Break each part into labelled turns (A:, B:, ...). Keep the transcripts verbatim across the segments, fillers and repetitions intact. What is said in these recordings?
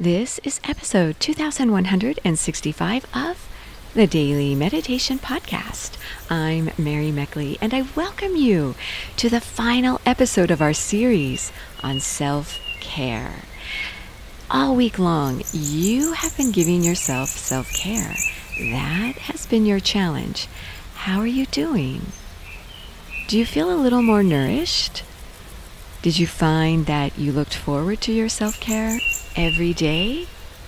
A: This is episode two thousand one hundred sixty-five of the Daily Meditation Podcast. I'm Mary Meckley, and I welcome you to the final episode of our series on self-care. All week long, you have been giving yourself self-care. That has been your challenge. How are you doing? Do you feel a little more nourished? Did you find that you looked forward to your self-care every day?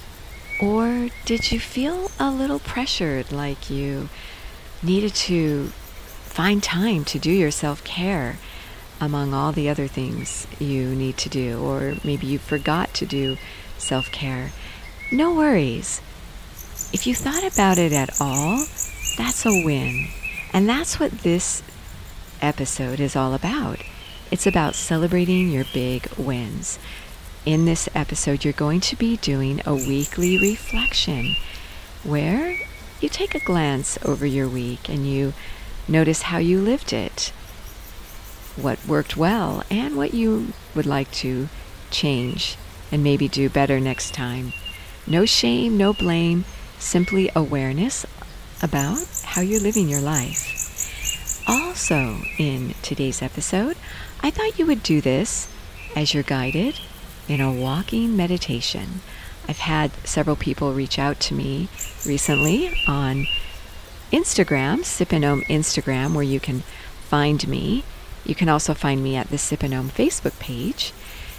A: Or did you feel a little pressured, like you needed to find time to do your self-care among all the other things you need to do? Or maybe you forgot to do self-care. No worries. If you thought about it at all, that's a win. And that's what this episode is all about. It's about celebrating your big wins. In this episode, you're going to be doing a weekly reflection where you take a glance over your week and you notice how you lived it, what worked well, and what you would like to change and maybe do better next time. No shame, no blame, simply awareness about how you're living your life. Also, in today's episode, I thought you would do this as you're guided in a walking meditation. I've had several people reach out to me recently on Instagram, Sipinome Instagram, where you can find me. You can also find me at the Sipinome Facebook page.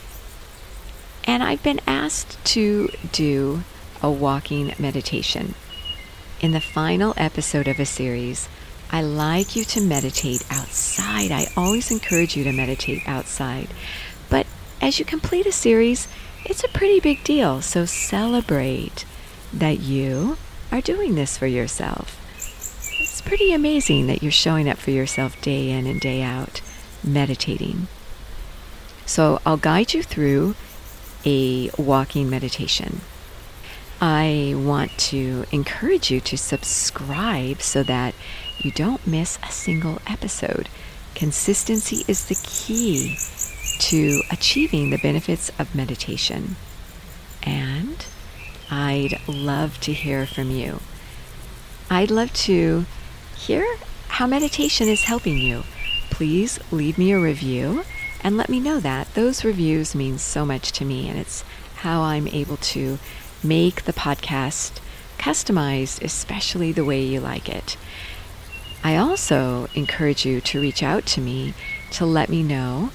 A: And I've been asked to do a walking meditation. In the final episode of a series, I like you to meditate outside. I always encourage you to meditate outside. But as you complete a series, it's a pretty big deal. So celebrate that you are doing this for yourself. It's pretty amazing that you're showing up for yourself day in and day out, meditating. So I'll guide you through a walking meditation. I want to encourage you to subscribe so that you don't miss a single episode. Consistency is the key to achieving the benefits of meditation. And I'd love to hear from you. I'd love to hear how meditation is helping you. Please leave me a review and let me know that. Those reviews mean so much to me, and it's how I'm able to make the podcast customized, especially the way you like it. I also encourage you to reach out to me to let me know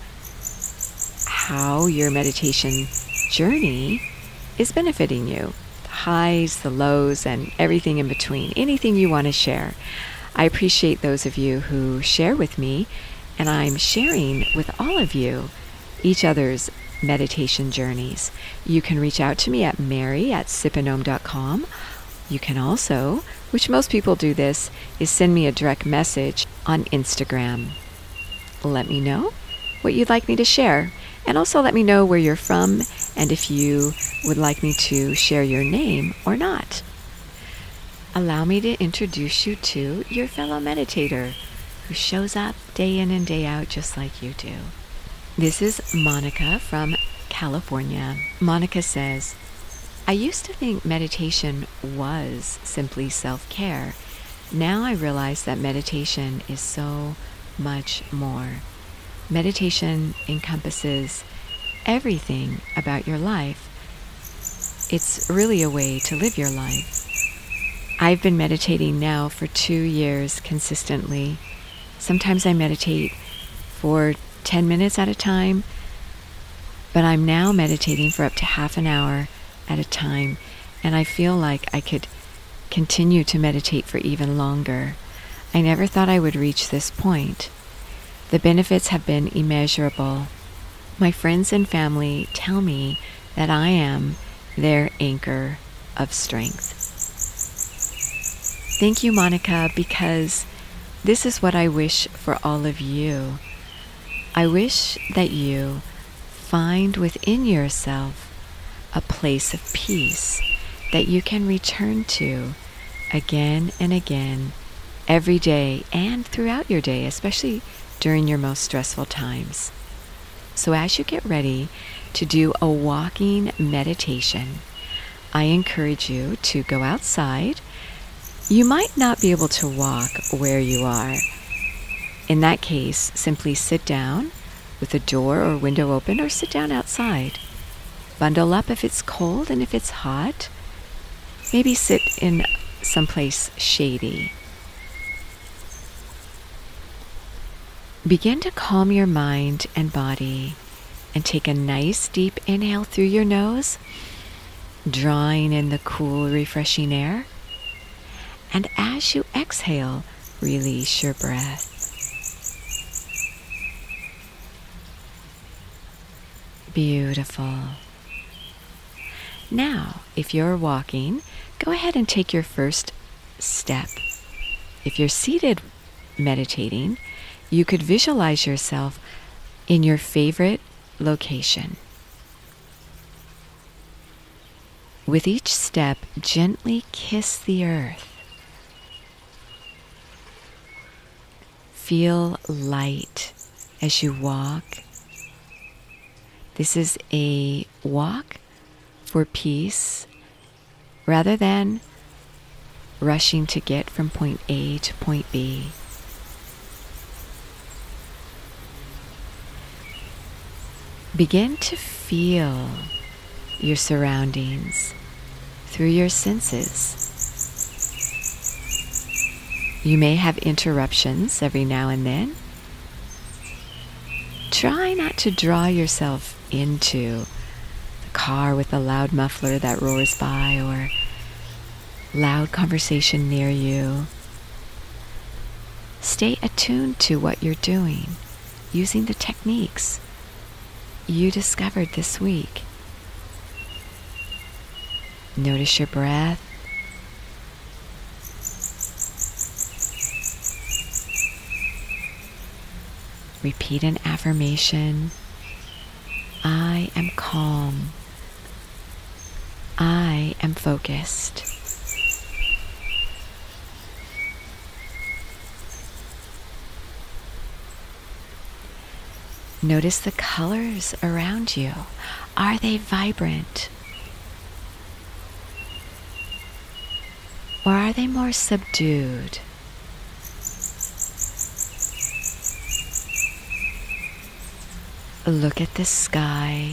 A: how your meditation journey is benefiting you. The highs, the lows, and everything in between. Anything you want to share. I appreciate those of you who share with me, and I'm sharing with all of you each other's meditation journeys. You can reach out to me at mary at sipinome dot com. You can also, which most people do this, is send me a direct message on Instagram. Let me know what you'd like me to share. And also let me know where you're from and if you would like me to share your name or not. Allow me to introduce you to your fellow meditator who shows up day in and day out just like you do. This is Monica from California. Monica says, I used to think meditation was simply self-care. Now I realize that meditation is so much more. Meditation encompasses everything about your life. It's really a way to live your life. I've been meditating now for two years consistently. Sometimes I meditate for ten minutes at a time, but I'm now meditating for up to half an hour at a time, and I feel like I could continue to meditate for even longer. I never thought I would reach this point. The benefits have been immeasurable. My friends and family tell me that I am their anchor of strength. Thank you, Monica, because this is what I wish for all of you. I wish that you find within yourself a place of peace that you can return to again and again every day and throughout your day, especially during your most stressful times. So as you get ready to do a walking meditation, I encourage you to go outside. You might not be able to walk where you are. In that case, simply sit down with the door or window open, or sit down outside. Bundle up if it's cold, and if it's hot, maybe sit in someplace shady. Begin to calm your mind and body and take a nice deep inhale through your nose, drawing in the cool, refreshing air. And as you exhale, release your breath. Beautiful. Now, if you're walking, go ahead and take your first step. If you're seated meditating, you could visualize yourself in your favorite location. With each step, gently kiss the earth. Feel light as you walk. This is a walk for peace rather than rushing to get from point A to point B. Begin to feel your surroundings through your senses. You may have interruptions every now and then. Try not to draw yourself into the car with a loud muffler that roars by, or loud conversation near you. Stay attuned to what you're doing using the techniques you discovered this week. Notice your breath. Repeat an affirmation. I am calm. I am focused. Notice the colors around you. Are they vibrant? Or are they more subdued? Look at the sky.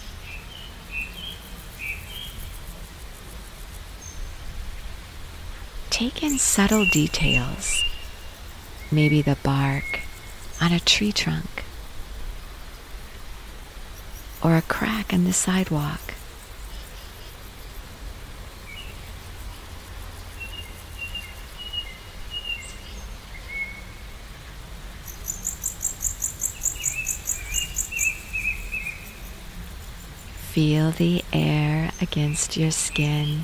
A: Take in subtle details. Maybe the bark on a tree trunk, or a crack in the sidewalk. Feel the air against your skin.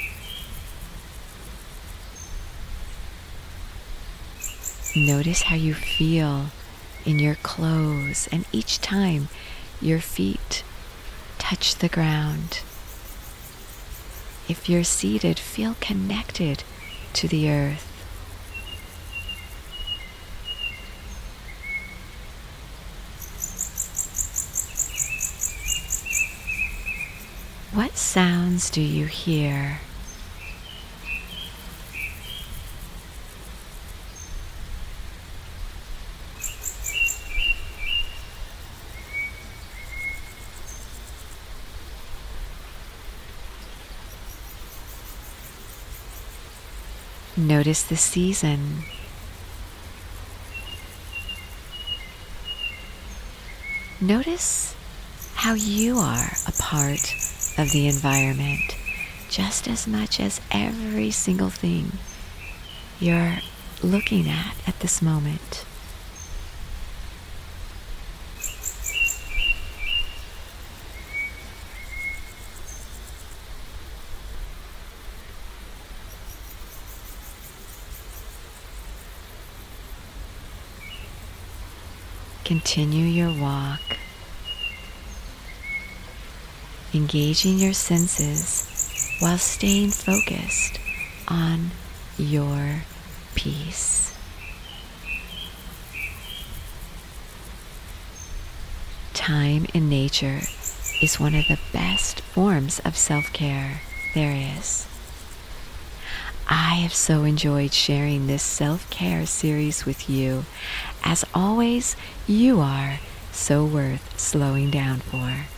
A: Notice how you feel in your clothes, and each time your feet touch the ground. If you're seated, feel connected to the earth. What sounds do you hear? Notice the season. Notice how you are a part of the environment just as much as every single thing you're looking at at this moment. Continue your walk, engaging your senses while staying focused on your peace. Time in nature is one of the best forms of self-care. there is. I have so enjoyed sharing this self-care series with you. As always, you are so worth slowing down for.